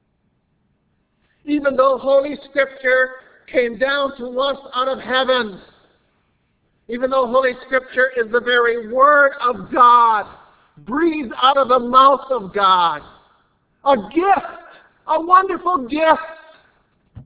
Even though Holy Scripture came down to us out of heaven, even though Holy Scripture is the very Word of God, breathed out of the mouth of God, a gift, a wonderful gift,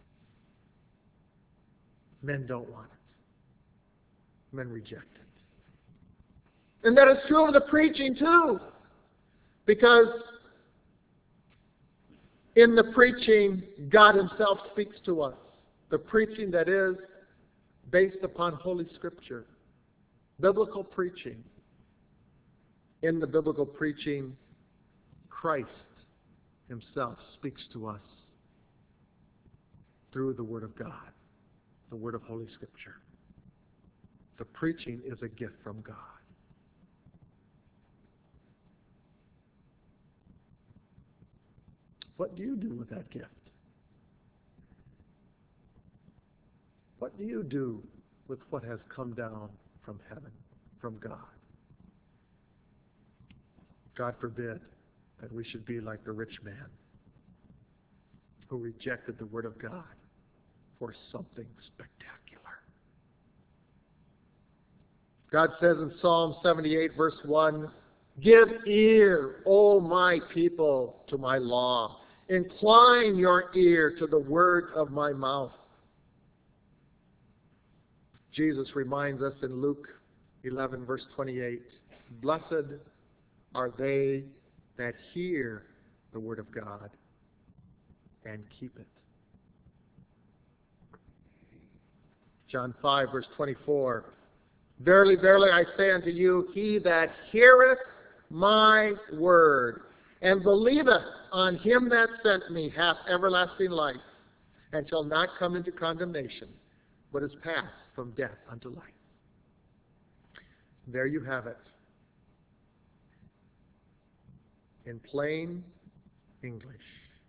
men don't want it. Men reject it. And that is true of the preaching too. Because in the preaching, God Himself speaks to us. The preaching that is based upon Holy Scripture. Biblical preaching. In the biblical preaching, Christ Himself speaks to us through the Word of God, the Word of Holy Scripture. The preaching is a gift from God. What do you do with that gift? What do you do with what has come down from heaven, from God? God forbid that we should be like the rich man who rejected the Word of God for something spectacular. God says in Psalm seventy-eight, verse one, "Give ear, O my people, to my law. Incline your ear to the word of my mouth." Jesus reminds us in Luke eleven, verse twenty-eight, "Blessed are they that hear the word of God and keep it." John five, verse twenty-four, "Verily, verily, I say unto you, he that heareth my word and believeth on him that sent me hath everlasting life, and shall not come into condemnation, but is passed from death unto life." There you have it. In plain English.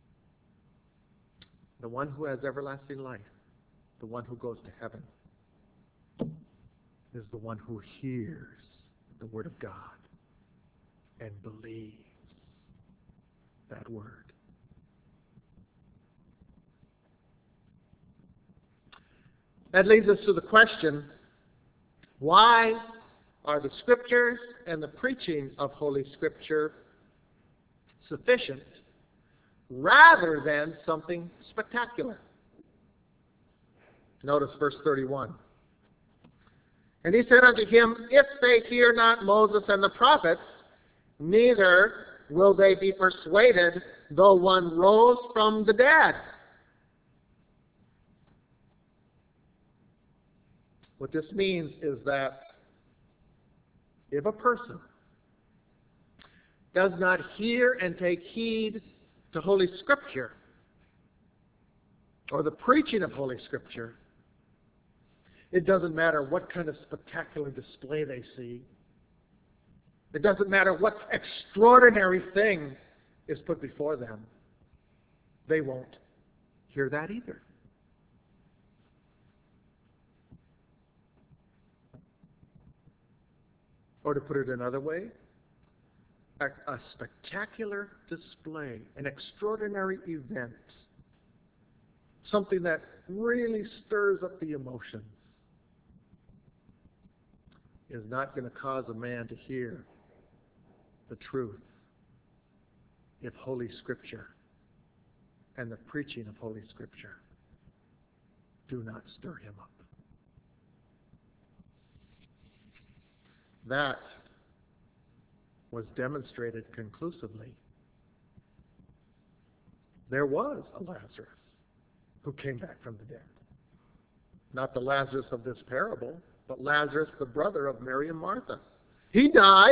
The one who has everlasting life, the one who goes to heaven, is the one who hears the Word of God and believes that Word. That leads us to the question, why are the Scriptures and the preaching of Holy Scripture sufficient rather than something spectacular? Notice verse thirty-one. "And he said unto him, If they hear not Moses and the prophets, neither will they be persuaded, though one rose from the dead." What this means is that if a person does not hear and take heed to Holy Scripture, or the preaching of Holy Scripture, it doesn't matter what kind of spectacular display they see. It doesn't matter what extraordinary thing is put before them. They won't hear that either. Or to put it another way, a, a spectacular display, an extraordinary event, something that really stirs up the emotions, is not going to cause a man to hear the truth if Holy Scripture and the preaching of Holy Scripture do not stir him up. That was demonstrated conclusively. There was a Lazarus who came back from the dead. Not the Lazarus of this parable, but Lazarus, the brother of Mary and Martha. He died.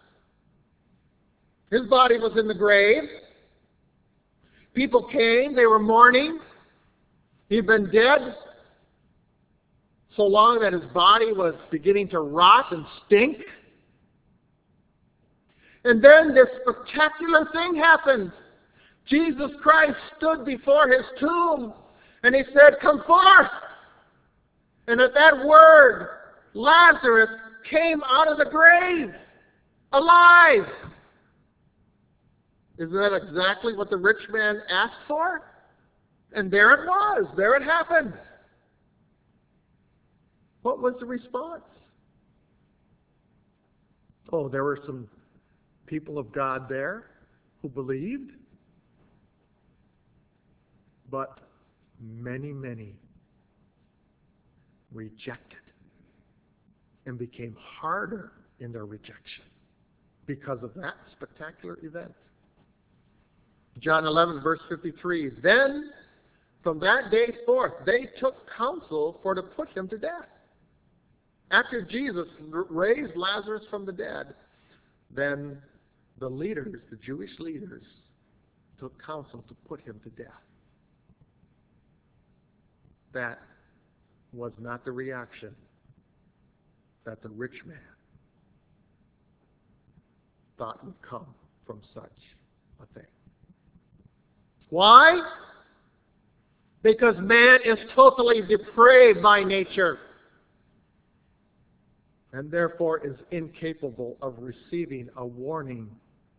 His body was in the grave. People came. They were mourning. He'd been dead so long that his body was beginning to rot and stink. And then this spectacular thing happened. Jesus Christ stood before his tomb and he said, "Come forth." And at that word, Lazarus came out of the grave, alive. Isn't that exactly what the rich man asked for? And there it was. There it happened. What was the response? Oh, there were some people of God there who believed, but many, many rejected and became harder in their rejection because of that spectacular event. John eleven, verse fifty-three, "Then From that day forth, they took counsel for to put him to death. After Jesus raised Lazarus from the dead, then the leaders, the Jewish leaders, took counsel to put him to death. That was not the reaction that the rich man thought would come from such a thing. Why? Because man is totally depraved by nature and therefore is incapable of receiving a warning,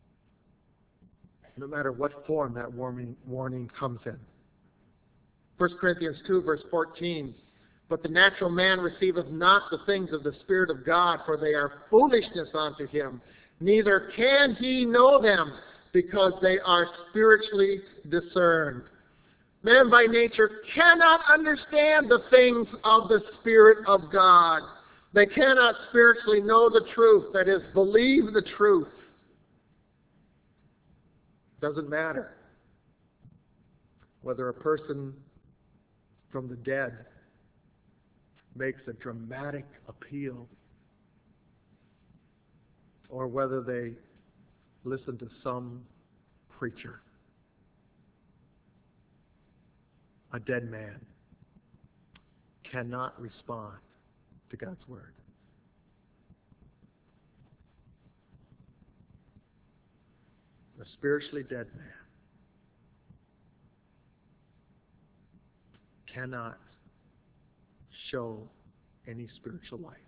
no matter what form that warning, warning comes in. First Corinthians two, verse fourteen, but the natural man receiveth not the things of the Spirit of God, for they are foolishness unto him. Neither can he know them, because they are spiritually discerned. Man by nature cannot understand the things of the Spirit of God. They cannot spiritually know the truth, that is, believe the truth. Doesn't matter whether a person from the dead makes a dramatic appeal or whether they listen to some preacher. A dead man cannot respond to God's Word. A spiritually dead man cannot show any spiritual life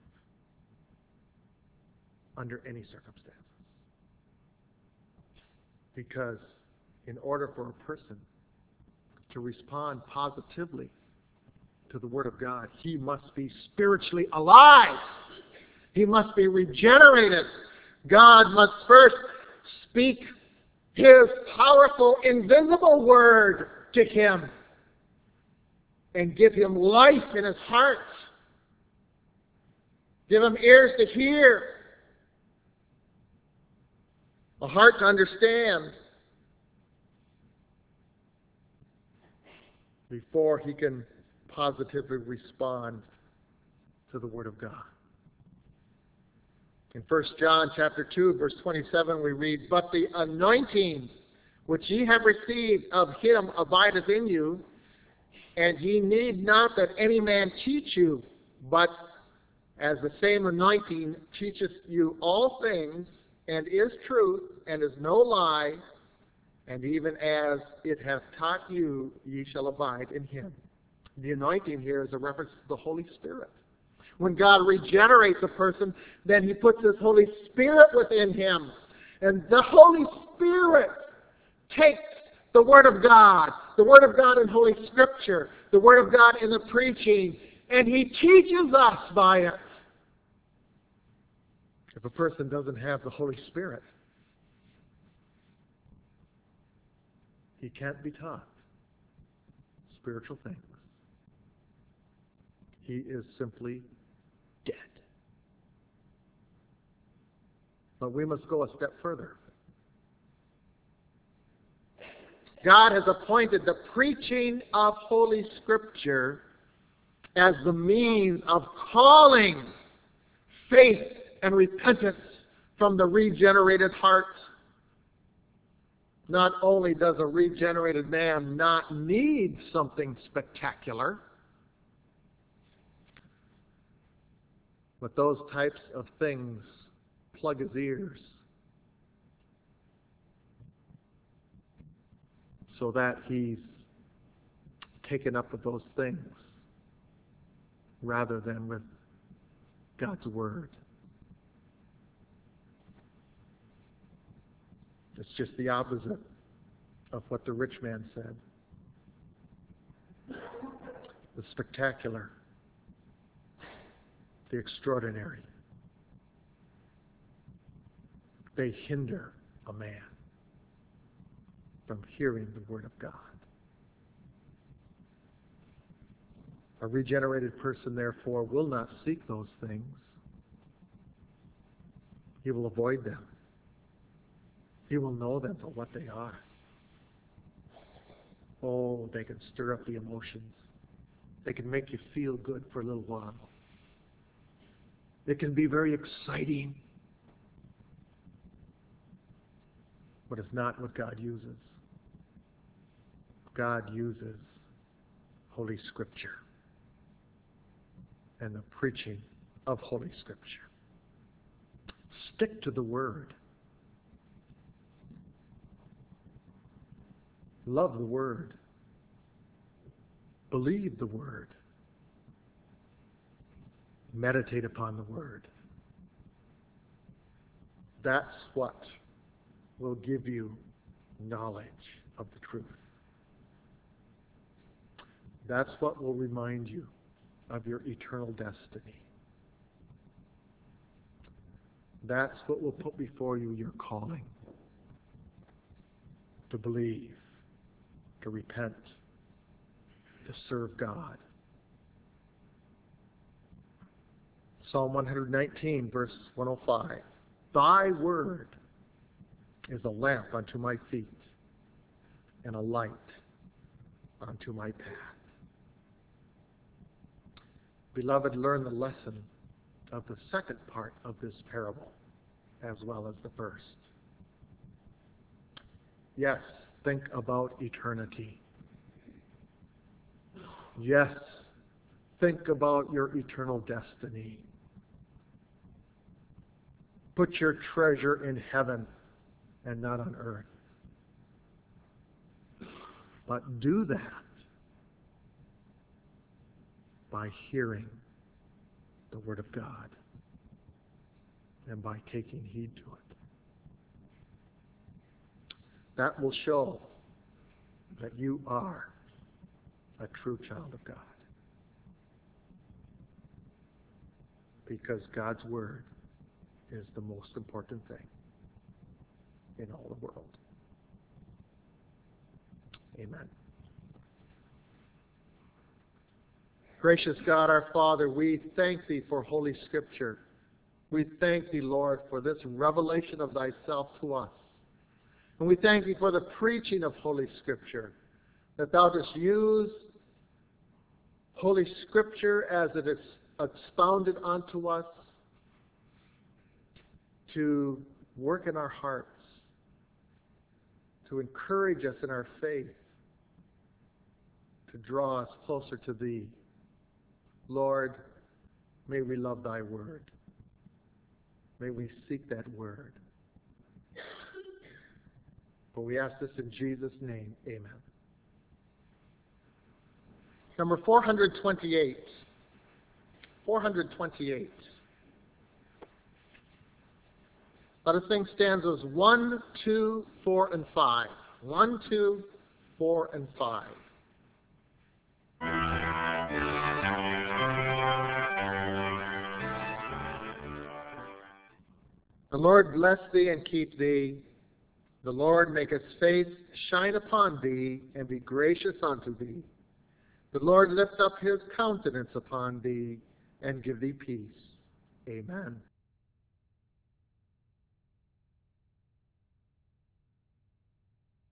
under any circumstances. Because in order for a person to respond positively to the Word of God, he must be spiritually alive. He must be regenerated. God must first speak His powerful, invisible Word to him and give him life in his heart. Give him ears to hear, a heart to understand, before he can positively respond to the Word of God. In First John chapter two, verse twenty-seven, we read, but the anointing which ye have received of him abideth in you, and ye need not that any man teach you, but as the same anointing teacheth you all things, and is truth, and is no lie, and even as it hath taught you, ye shall abide in him. The anointing here is a reference to the Holy Spirit. When God regenerates a person, then He puts His Holy Spirit within him. And the Holy Spirit takes the Word of God, the Word of God in Holy Scripture, the Word of God in the preaching, and He teaches us by it. If a person doesn't have the Holy Spirit, he can't be taught spiritual things. He is simply dead. But we must go a step further. God has appointed the preaching of Holy Scripture as the means of calling faith and repentance from the regenerated heart. Not only does a regenerated man not need something spectacular, but those types of things plug his ears so that he's taken up with those things rather than with God's Word. It's just the opposite of what the rich man said. The spectacular, the extraordinary, they hinder a man from hearing the Word of God. A regenerated person, therefore, will not seek those things. He will avoid them. He will know them for what they are. Oh, they can stir up the emotions. They can make you feel good for a little while. It can be very exciting. But it's not what God uses. God uses Holy Scripture and the preaching of Holy Scripture. Stick to the Word. Love the Word. Believe the Word. Meditate upon the Word. That's what will give you knowledge of the truth. That's what will remind you of your eternal destiny. That's what will put before you your calling. To believe, to repent, to serve God. Psalm one nineteen, verse one oh five. Thy word is a lamp unto my feet and a light unto my path. Beloved, learn the lesson of the second part of this parable as well as the first. Yes, think about eternity. Yes, think about your eternal destiny. Put your treasure in heaven and not on earth. But do that by hearing the Word of God and by taking heed to it. That will show that you are a true child of God. Because God's Word is the most important thing in all the world. Amen. Gracious God, our Father, we thank Thee for Holy Scripture. We thank Thee, Lord, for this revelation of Thyself to us. And we thank Thee for the preaching of Holy Scripture, that Thou dost use Holy Scripture as it is expounded unto us to work in our hearts, to encourage us in our faith, to draw us closer to Thee. Lord, may we love Thy Word. May we seek that Word. For we ask this in Jesus' name, amen. Number four hundred twenty-eight. four hundred twenty-eight. Let us sing stanzas one, two, four, and five. One, two, four, and five. The Lord bless thee and keep thee. The Lord make his face shine upon thee and be gracious unto thee. The Lord lift up his countenance upon thee and give thee peace. Amen.